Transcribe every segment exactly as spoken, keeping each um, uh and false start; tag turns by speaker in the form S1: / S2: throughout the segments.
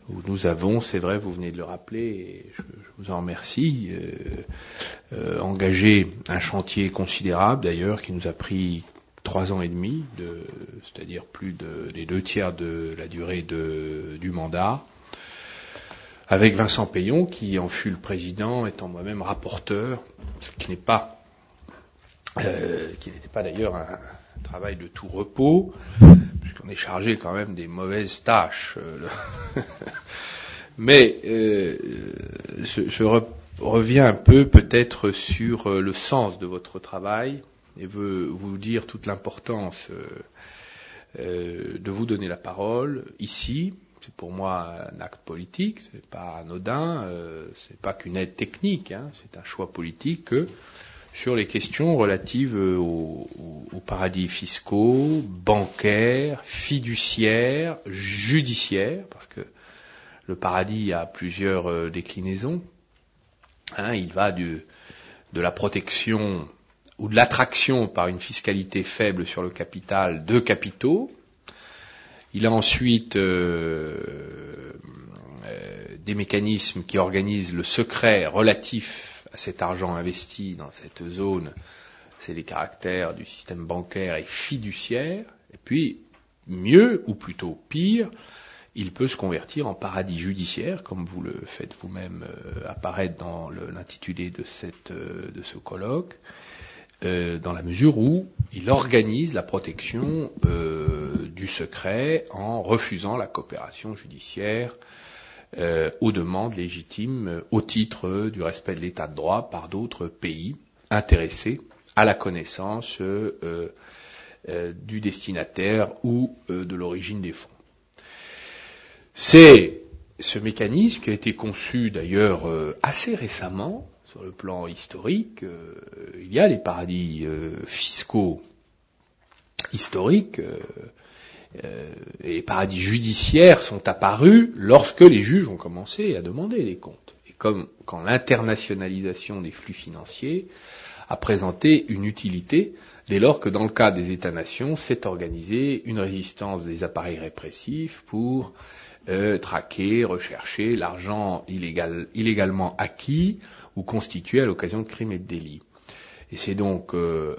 S1: où nous avons, c'est vrai, vous venez de le rappeler, et je, je vous en remercie, euh, euh, engagé un chantier considérable d'ailleurs qui nous a pris trois ans et demi, de, c'est-à-dire plus de, des deux tiers de la durée de, du mandat, avec Vincent Peillon qui en fut le président, étant moi-même rapporteur, ce qui n'est pas, euh, qui n'était pas d'ailleurs un, un travail de tout repos, puisqu'on est chargé quand même des mauvaises tâches. Mais euh, je, je re, reviens un peu peut-être sur le sens de votre travail et veux vous dire toute l'importance euh, euh, de vous donner la parole ici. C'est pour moi un acte politique, c'est pas anodin, euh, c'est pas qu'une aide technique, hein, c'est un choix politique que sur les questions relatives aux, aux paradis fiscaux, bancaires, fiduciaires, judiciaires, parce que le paradis a plusieurs euh, déclinaisons. Hein, il va du, de la protection ou de l'attraction par une fiscalité faible sur le capital de capitaux. Il a ensuite euh, euh, des mécanismes qui organisent le secret relatif à cet argent investi dans cette zone. C'est les caractères du système bancaire et fiduciaire. Et puis, mieux ou plutôt pire, il peut se convertir en paradis judiciaire, comme vous le faites vous-même euh, apparaître dans le, l'intitulé de, cette, euh, de ce colloque, euh, dans la mesure où il organise la protection euh, du secret en refusant la coopération judiciaire euh, aux demandes légitimes euh, au titre du respect de l'état de droit par d'autres pays intéressés à la connaissance euh, euh, du destinataire ou euh, de l'origine des fonds. C'est ce mécanisme qui a été conçu d'ailleurs euh, assez récemment sur le plan historique. Euh, il y a les paradis euh, fiscaux historiques euh, euh, et les paradis judiciaires sont apparus lorsque les juges ont commencé à demander les comptes. Et comme quand l'internationalisation des flux financiers a présenté une utilité dès lors que dans le cas des États-nations s'est organisée une résistance des appareils répressifs pour Euh, traquer, rechercher l'argent illégal, illégalement acquis ou constitué à l'occasion de crimes et de délits. Et c'est donc, euh,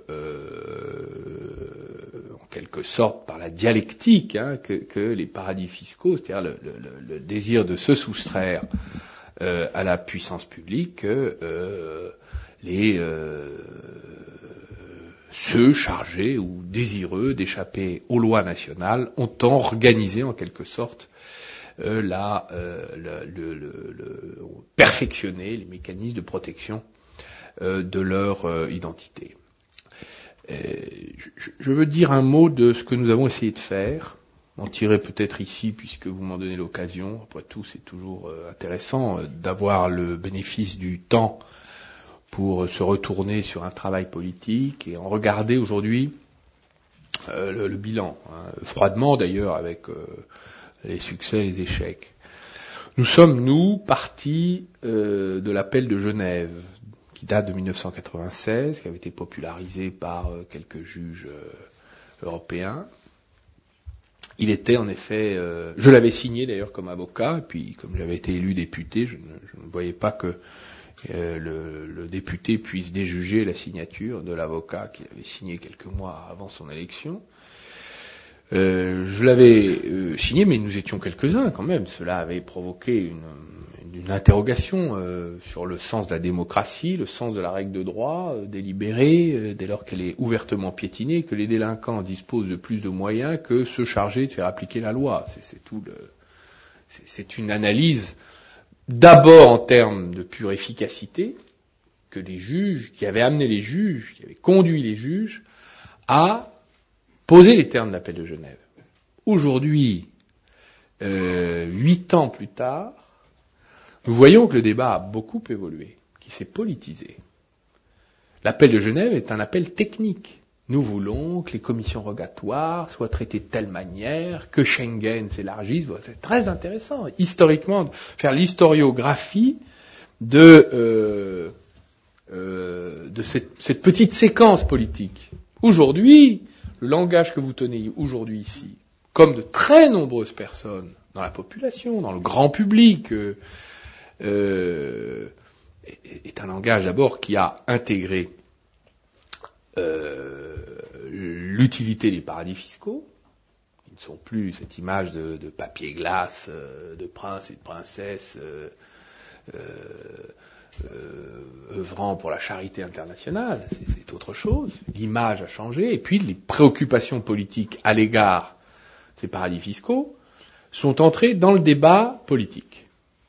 S1: euh, en quelque sorte, par la dialectique hein, que, que les paradis fiscaux, c'est-à-dire le, le, le désir de se soustraire euh, à la puissance publique, que euh, les euh, ceux chargés ou désireux d'échapper aux lois nationales ont organisé en quelque sorte Euh, là, euh, le, le, le, le, perfectionner les mécanismes de protection euh, de leur euh, identité. Et je, je veux dire un mot de ce que nous avons essayé de faire, m'en tirer peut-être ici puisque vous m'en donnez l'occasion. Après tout, c'est toujours euh, intéressant euh, d'avoir le bénéfice du temps pour se retourner sur un travail politique et en regarder aujourd'hui euh, le, le bilan, hein, froidement d'ailleurs avec euh, les succès et les échecs. Nous sommes, nous, partis euh, de l'appel de Genève, qui date de mille neuf cent quatre-vingt-seize, qui avait été popularisé par euh, quelques juges euh, européens. Il était en effet... Euh, je l'avais signé d'ailleurs comme avocat, et puis comme j'avais été élu député, je ne, je ne voyais pas que euh, le, le député puisse déjuger la signature de l'avocat qu'il avait signé quelques mois avant son élection. Euh, je l'avais euh, signé, mais nous étions quelques-uns quand même. Cela avait provoqué une, une interrogation euh, sur le sens de la démocratie, le sens de la règle de droit euh, délibérée, euh, dès lors qu'elle est ouvertement piétinée, que les délinquants disposent de plus de moyens que ceux chargés de faire appliquer la loi. C'est, c'est tout le, c'est, c'est une analyse d'abord en termes de pure efficacité que les juges, qui avaient amené les juges, qui avaient conduit les juges à poser les termes de l'appel de Genève. Aujourd'hui, euh, huit ans plus tard, nous voyons que le débat a beaucoup évolué, qu'il s'est politisé. L'appel de Genève est un appel technique. Nous voulons que les commissions rogatoires soient traitées de telle manière, que Schengen s'élargisse. C'est très intéressant, historiquement, de faire l'historiographie de, euh, euh, de cette, cette petite séquence politique. Aujourd'hui, le langage que vous tenez aujourd'hui ici, comme de très nombreuses personnes dans la population, dans le grand public, euh, euh, est un langage d'abord qui a intégré euh, l'utilité des paradis fiscaux. Ils ne sont plus cette image de, de papier glace, euh, de princes et de princesses euh, euh, euh, œuvrant pour la charité internationale. C'est, c'est autre chose. L'image a changé. Et puis les préoccupations politiques à l'égard de ces paradis fiscaux sont entrées dans le débat politique.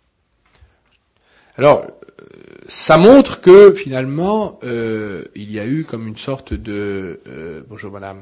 S1: Alors, euh, ça montre que finalement, euh, il y a eu comme une sorte de... Euh, bonjour madame.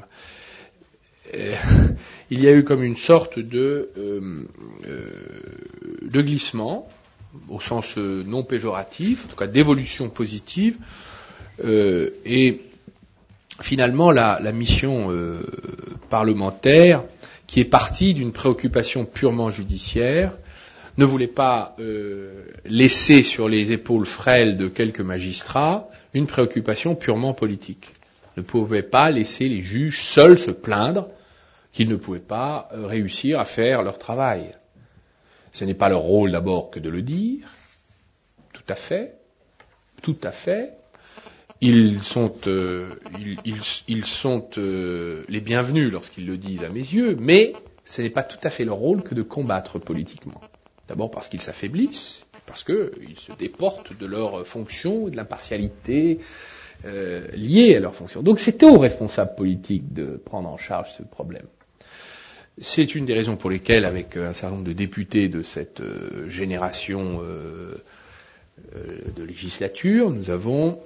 S1: Euh, il y a eu comme une sorte de, euh, euh, de glissement, au sens non péjoratif, en tout cas d'évolution positive, euh, et finalement la, la mission euh, parlementaire, qui est partie d'une préoccupation purement judiciaire, ne voulait pas euh, laisser sur les épaules frêles de quelques magistrats une préoccupation purement politique. Ne pouvait pas laisser les juges seuls se plaindre qu'ils ne pouvaient pas euh, réussir à faire leur travail. Ce n'est pas leur rôle d'abord que de le dire, tout à fait, tout à fait. Ils sont, euh, ils, ils, ils sont euh, les bienvenus lorsqu'ils le disent à mes yeux, mais ce n'est pas tout à fait leur rôle que de combattre politiquement. D'abord parce qu'ils s'affaiblissent, parce qu'ils se déportent de leur fonction, de l'impartialité euh, liée à leur fonction. Donc c'était aux responsables politiques de prendre en charge ce problème. C'est une des raisons pour lesquelles, avec un certain nombre de députés de cette euh, génération euh, euh, de législature, nous avons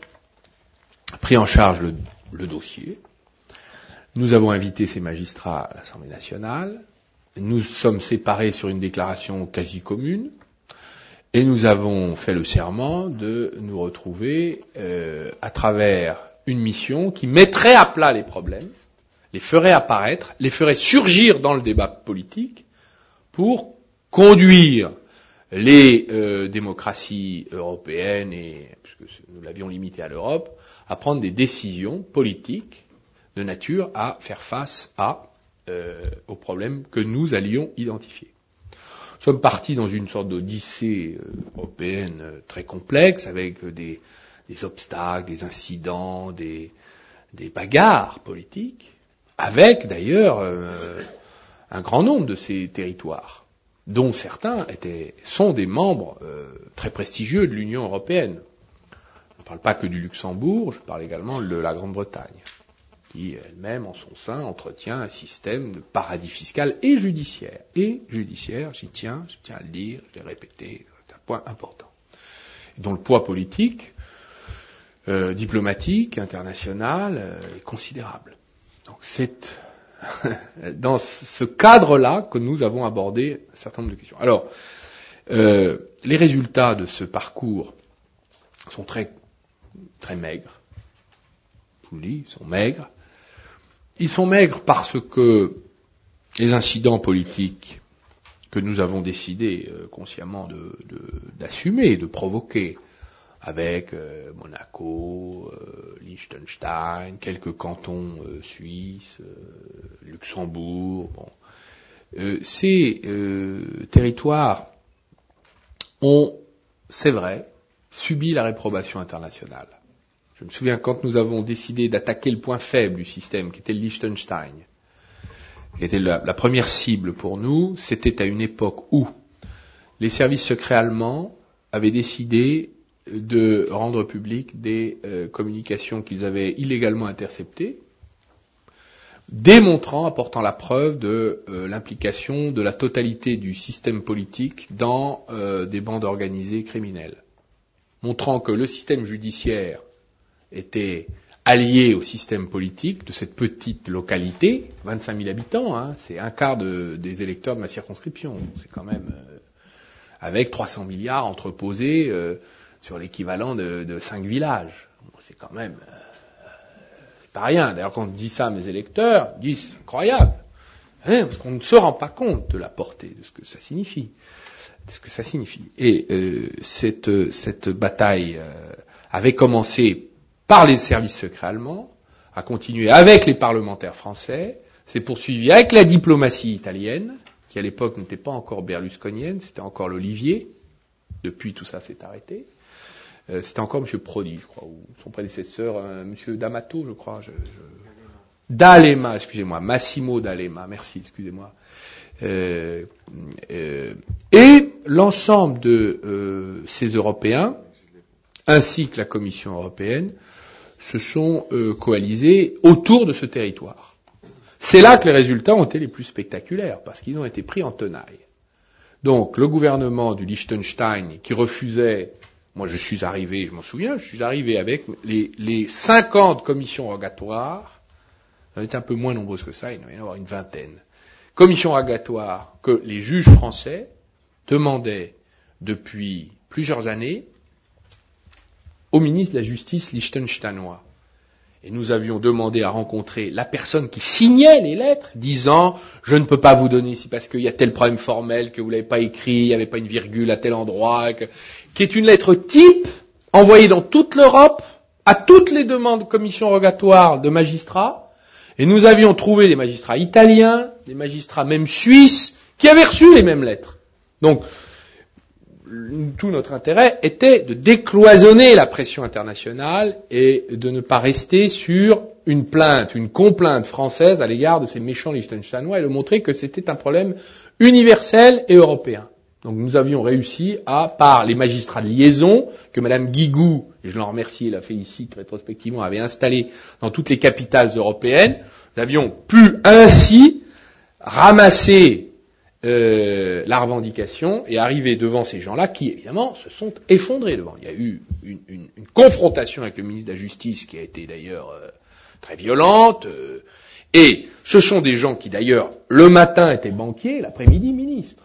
S1: pris en charge le, le dossier. Nous avons invité ces magistrats à l'Assemblée nationale. Nous sommes séparés sur une déclaration quasi commune. Et nous avons fait le serment de nous retrouver euh, à travers une mission qui mettrait à plat les problèmes, les ferait apparaître, les ferait surgir dans le débat politique pour conduire les euh, démocraties européennes, et puisque nous l'avions limité à l'Europe, à prendre des décisions politiques de nature à faire face à, euh, aux problèmes que nous allions identifier. Nous sommes partis dans une sorte d'odyssée euh, européenne euh, très complexe, avec euh, des, des obstacles, des incidents, des, des bagarres politiques, avec d'ailleurs euh, un grand nombre de ces territoires, dont certains étaient, sont des membres euh, très prestigieux de l'Union européenne. Je ne parle pas que du Luxembourg, je parle également de la Grande-Bretagne, qui elle-même, en son sein, entretient un système de paradis fiscal et judiciaire. Et judiciaire, j'y tiens, je tiens à le dire, je l'ai répété, c'est un point important. Et dont le poids politique, euh, diplomatique, international, euh, est considérable. Donc c'est dans ce cadre-là que nous avons abordé un certain nombre de questions. Alors, euh, les résultats de ce parcours sont très, très maigres. Je vous le dis, ils sont maigres. Ils sont maigres parce que les incidents politiques que nous avons décidé euh, consciemment de, de, d'assumer, de provoquer, avec euh, Monaco, euh, Liechtenstein, quelques cantons euh, suisses, euh, Luxembourg, bon. Euh, ces euh, territoires ont, c'est vrai, subi la réprobation internationale. Je me souviens quand nous avons décidé d'attaquer le point faible du système, qui était le Liechtenstein, qui était la, la première cible pour nous, c'était à une époque où les services secrets allemands avaient décidé de rendre publiques des euh, communications qu'ils avaient illégalement interceptées, démontrant, apportant la preuve de euh, l'implication de la totalité du système politique dans euh, des bandes organisées criminelles, montrant que le système judiciaire était allié au système politique de cette petite localité, vingt-cinq mille habitants, hein, c'est un quart de, des électeurs de ma circonscription, c'est quand même euh, avec trois cents milliards entreposés euh, sur l'équivalent de, de cinq villages. C'est quand même euh, c'est pas rien. D'ailleurs, quand on dit ça à mes électeurs, ils disent c'est incroyable, hein, parce qu'on ne se rend pas compte de la portée de ce que ça signifie, de ce que ça signifie. Et euh, cette, cette bataille euh, avait commencé par les services secrets allemands, a continué avec les parlementaires français, s'est poursuivi avec la diplomatie italienne, qui à l'époque n'était pas encore berlusconienne, c'était encore l'Olivier. Depuis, tout ça s'est arrêté. Euh, c'était encore M. Prodi, je crois, ou son prédécesseur, euh, M. D'Amato, je crois. Je, je... D'Alema, excusez-moi, Massimo D'Alema, merci, excusez-moi. Euh, euh, et l'ensemble de euh, ces Européens, ainsi que la Commission européenne, se sont euh, coalisés autour de ce territoire. C'est là que les résultats ont été les plus spectaculaires, parce qu'ils ont été pris en tenaille. Donc, le gouvernement du Liechtenstein, qui refusait, moi je suis arrivé, je m'en souviens, je suis arrivé avec les, les cinquante commissions rogatoires, on était un peu moins nombreuses que ça, il devait y en avoir une vingtaine, commissions rogatoires que les juges français demandaient depuis plusieurs années au ministre de la Justice liechtensteinois. Et nous avions demandé à rencontrer la personne qui signait les lettres, disant « Je ne peux pas vous donner ici parce qu'il y a tel problème formel que vous l'avez pas écrit, il n'y avait pas une virgule à tel endroit, que... » qui est une lettre type envoyée dans toute l'Europe à toutes les demandes de commissions rogatoires de magistrats. Et nous avions trouvé des magistrats italiens, des magistrats même suisses, qui avaient reçu les mêmes lettres. Donc, tout notre intérêt était de décloisonner la pression internationale et de ne pas rester sur une plainte, une complainte française à l'égard de ces méchants Liechtensteinois et de montrer que c'était un problème universel et européen. Donc nous avions réussi à, par les magistrats de liaison, que Madame Guigou, et je l'en remercie et la félicite rétrospectivement, avait installé dans toutes les capitales européennes, nous avions pu ainsi ramasser Euh, la revendication et arriver devant ces gens-là qui, évidemment, se sont effondrés devant. Il y a eu une, une, une confrontation avec le ministre de la Justice qui a été d'ailleurs euh, très violente. Euh, et ce sont des gens qui, d'ailleurs, le matin étaient banquiers, l'après-midi ministres.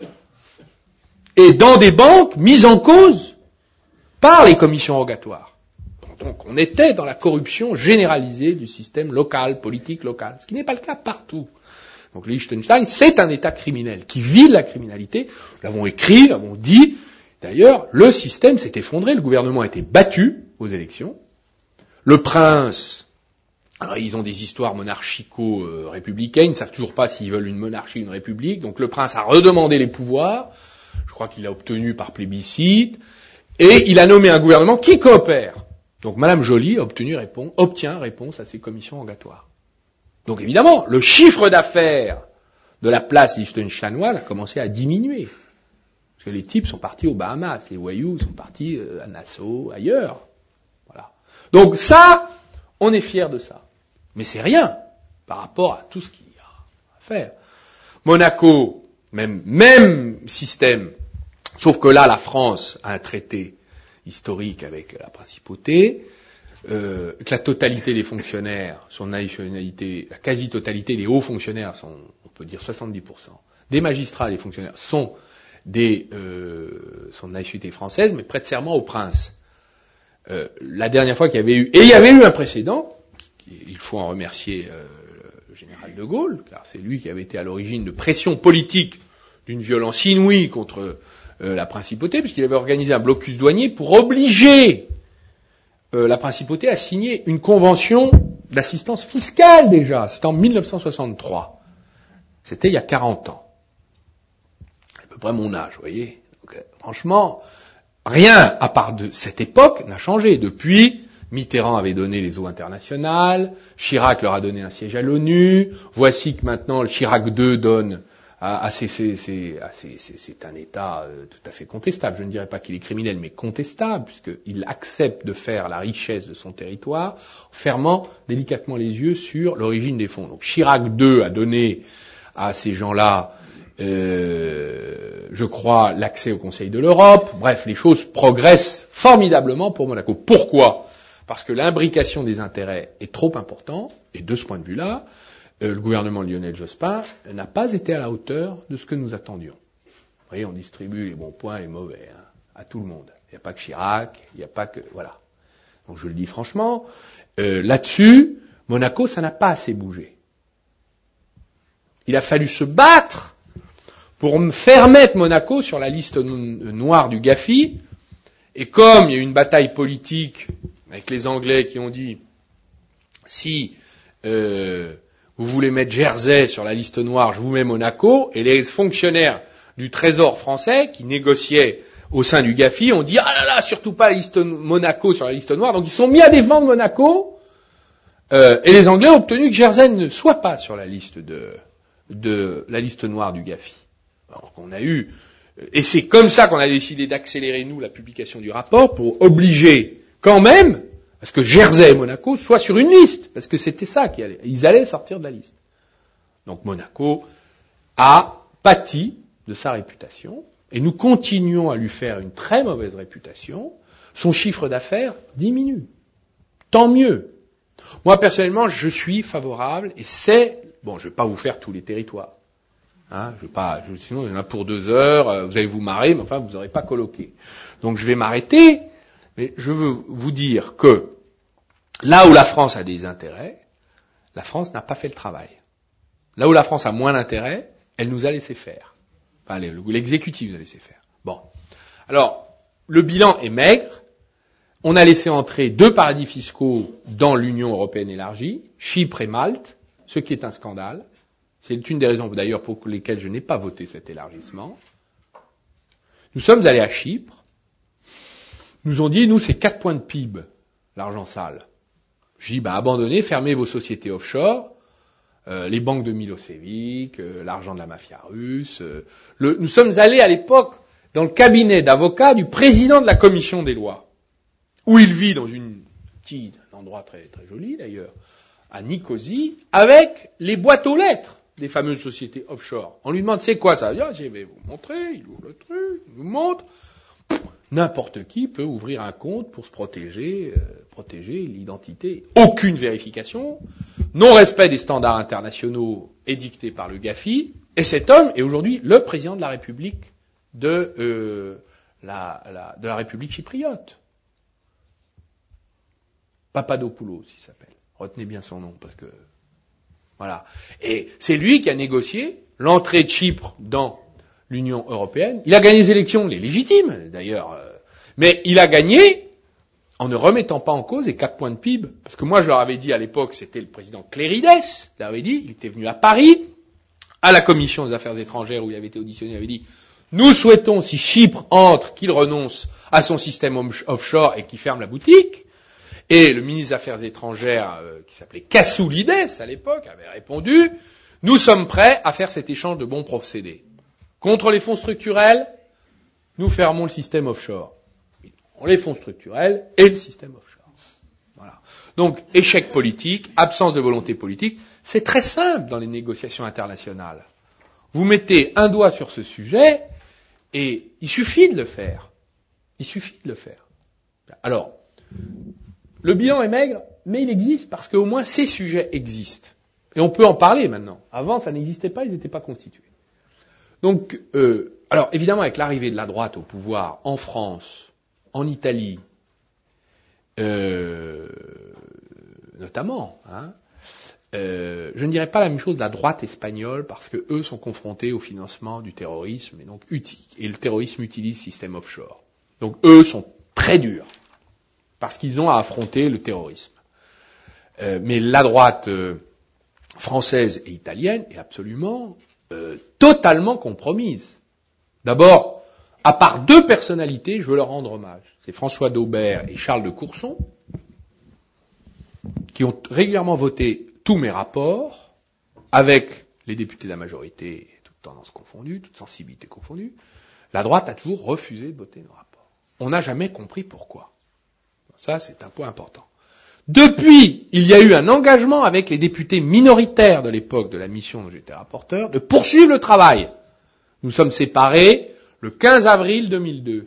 S1: Et dans des banques mises en cause par les commissions rogatoires. Donc on était dans la corruption généralisée du système local, politique local, ce qui n'est pas le cas partout. Donc le Liechtenstein, c'est un État criminel qui vit de la criminalité. Nous l'avons écrit, nous l'avons dit. D'ailleurs, le système s'est effondré. Le gouvernement a été battu aux élections. Le prince, alors ils ont des histoires monarchico-républicaines. Ils ne savent toujours pas s'ils veulent une monarchie ou une république. Donc le prince a redemandé les pouvoirs. Je crois qu'il l'a obtenu par plébiscite. Et il a nommé un gouvernement qui coopère. Donc Madame Joly a obtenu réponse, obtient réponse à ces commissions rogatoires. Donc évidemment, le chiffre d'affaires de la place liechtensteinoise a commencé à diminuer. Parce que les types sont partis aux Bahamas, les voyous sont partis à Nassau, ailleurs. Voilà. Donc ça, on est fiers de ça. Mais c'est rien par rapport à tout ce qu'il y a à faire. Monaco, même, même système, sauf que là, la France a un traité historique avec la principauté. Euh, que la totalité des fonctionnaires, son nationalité, la quasi-totalité des hauts fonctionnaires sont, on peut dire soixante-dix pour cent, des magistrats, des fonctionnaires sont des, euh, sont de nationalité française, mais prêtent serment au prince. Euh, la dernière fois qu'il y avait eu, et il y avait eu un précédent, qui, il faut en remercier euh, le général de Gaulle, car c'est lui qui avait été à l'origine de pression politique d'une violence inouïe contre euh, la principauté, puisqu'il avait organisé un blocus douanier pour obliger Euh, la principauté a signé une convention d'assistance fiscale déjà. C'était en mille neuf cent soixante-trois. C'était il y a quarante ans. À peu près mon âge, vous voyez. Donc, euh, franchement, rien à part de cette époque n'a changé. Depuis, Mitterrand avait donné les eaux internationales, Chirac leur a donné un siège à l'ONU, voici que maintenant le Chirac deux donne à, à ces, ces, ces, à ces, ces, c'est un État euh, tout à fait contestable. Je ne dirais pas qu'il est criminel, mais contestable, puisqu'il accepte de faire la richesse de son territoire, en fermant délicatement les yeux sur l'origine des fonds. Donc Chirac deux a donné à ces gens-là, euh, je crois, l'accès au Conseil de l'Europe. Bref, les choses progressent formidablement pour Monaco. Pourquoi ? Parce que l'imbrication des intérêts est trop importante, et de ce point de vue-là, le gouvernement de Lionel Jospin n'a pas été à la hauteur de ce que nous attendions. Vous voyez, on distribue les bons points et les mauvais, hein, à tout le monde. Il n'y a pas que Chirac, il n'y a pas que... Voilà. Donc je le dis franchement, euh, là-dessus, Monaco, ça n'a pas assez bougé. Il a fallu se battre pour me faire mettre Monaco sur la liste noire du Gafi, et comme il y a eu une bataille politique avec les Anglais qui ont dit, si... Euh, vous voulez mettre Jersey sur la liste noire, je vous mets Monaco, et les fonctionnaires du Trésor français qui négociaient au sein du GAFI ont dit ah là là, surtout pas la liste Monaco sur la liste noire, donc ils sont mis à défendre Monaco, euh, et les Anglais ont obtenu que Jersey ne soit pas sur la liste de, de la liste noire du GAFI. Donc on a eu, et c'est comme ça qu'on a décidé d'accélérer nous la publication du rapport pour obliger quand même à ce que Jersey et Monaco soient sur une liste, parce que c'était ça qui allait, ils allaient sortir de la liste. Donc Monaco a pâti de sa réputation, et nous continuons à lui faire une très mauvaise réputation. Son chiffre d'affaires diminue. Tant mieux. Moi, personnellement, je suis favorable, et c'est, bon, je vais pas vous faire tous les territoires. Hein, je vais pas, je, sinon il y en a pour deux heures, euh, vous allez vous marrer, mais enfin, vous n'aurez pas colloqué. Donc je vais m'arrêter, mais je veux vous dire que là où la France a des intérêts, la France n'a pas fait le travail. Là où la France a moins d'intérêts, elle nous a laissé faire. Enfin, l'exécutif nous a laissé faire. Bon. Alors, le bilan est maigre. On a laissé entrer deux paradis fiscaux dans l'Union européenne élargie, Chypre et Malte, ce qui est un scandale. C'est une des raisons d'ailleurs pour lesquelles je n'ai pas voté cet élargissement. Nous sommes allés à Chypre. Nous ont dit, nous, c'est quatre points de P I B, l'argent sale. J'ai dit, bah, abandonnez, fermez vos sociétés offshore. Euh, les banques de Milosevic, euh, l'argent de la mafia russe. Euh, le, nous sommes allés à l'époque dans le cabinet d'avocats du président de la commission des lois, où il vit dans une petite, un endroit très très joli d'ailleurs, à Nicosie, avec les boîtes aux lettres des fameuses sociétés offshore. On lui demande c'est quoi ça? Ah, je vais vous montrer. Il ouvre le truc, il nous montre. N'importe qui peut ouvrir un compte pour se protéger, euh, protéger l'identité. Aucune vérification, non-respect des standards internationaux édictés par le GAFI, et cet homme est aujourd'hui le président de la République de, euh, la, la, de la République chypriote. Papadopoulos, il s'appelle. Retenez bien son nom, parce que... Voilà. Et c'est lui qui a négocié l'entrée de Chypre dans l'Union européenne. Il a gagné les élections, les légitimes d'ailleurs, euh, mais il a gagné en ne remettant pas en cause les quatre points de P I B. Parce que moi je leur avais dit à l'époque, c'était le président Clérides, je leur avais dit, il était venu à Paris, à la commission des affaires étrangères où il avait été auditionné, il avait dit, nous souhaitons, si Chypre entre, qu'il renonce à son système offshore et qu'il ferme la boutique. Et le ministre des Affaires étrangères, euh, qui s'appelait Kassoulides à l'époque, avait répondu, nous sommes prêts à faire cet échange de bons procédés. Contre les fonds structurels, nous fermons le système offshore. Les fonds structurels et le système offshore. Voilà. Donc, échec politique, absence de volonté politique, c'est très simple dans les négociations internationales. Vous mettez un doigt sur ce sujet et il suffit de le faire. Il suffit de le faire. Alors, le bilan est maigre, mais il existe parce qu'au moins ces sujets existent. Et on peut en parler maintenant. Avant, ça n'existait pas, ils n'étaient pas constitués. Donc, euh, alors évidemment, avec l'arrivée de la droite au pouvoir en France, en Italie, euh, notamment, hein, euh, je ne dirais pas la même chose de la droite espagnole parce que eux sont confrontés au financement du terrorisme et donc et le terrorisme utilise le système offshore. Donc eux sont très durs parce qu'ils ont à affronter le terrorisme. Euh, mais la droite euh, française et italienne est absolument euh, totalement compromise. D'abord, à part deux personnalités, je veux leur rendre hommage. C'est François Daubert et Charles de Courson, qui ont régulièrement voté tous mes rapports, avec les députés de la majorité, toutes tendances confondues, toutes sensibilités confondues. La droite a toujours refusé de voter nos rapports. On n'a jamais compris pourquoi. Ça, c'est un point important. Depuis, il y a eu un engagement avec les députés minoritaires de l'époque de la mission dont j'étais rapporteur, de poursuivre le travail. Nous sommes séparés le quinze avril deux mille deux.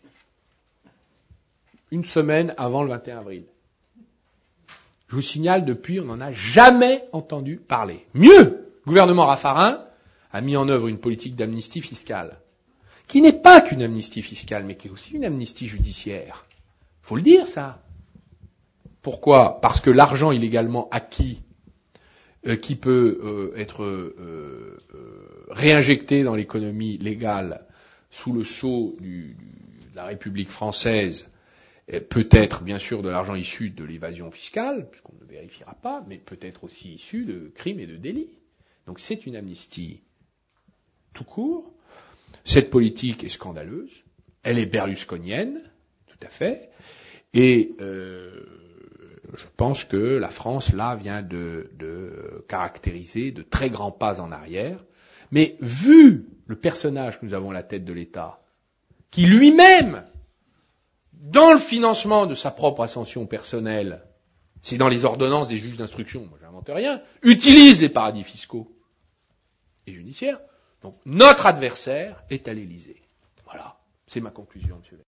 S1: Une semaine avant le vingt et un avril. Je vous signale, depuis, on n'en a jamais entendu parler. Mieux, le gouvernement Raffarin a mis en œuvre une politique d'amnistie fiscale, qui n'est pas qu'une amnistie fiscale, mais qui est aussi une amnistie judiciaire. Faut le dire, ça. Pourquoi? Parce que l'argent illégalement acquis, euh, qui peut euh, être euh, euh, réinjecté dans l'économie légale sous le sceau du, du, de la République française, peut-être bien sûr de l'argent issu de l'évasion fiscale, puisqu'on ne vérifiera pas, mais peut-être aussi issu de crimes et de délits. Donc c'est une amnistie tout court. Cette politique est scandaleuse, elle est berlusconienne, tout à fait, et euh, je pense que la France, là, vient de, de caractériser de très grands pas en arrière, mais vu le personnage que nous avons à la tête de l'État, qui lui-même, dans le financement de sa propre ascension personnelle, c'est dans les ordonnances des juges d'instruction, moi j'invente rien, utilise les paradis fiscaux et judiciaires. Donc notre adversaire est à l'Élysée. Voilà, c'est ma conclusion, monsieur.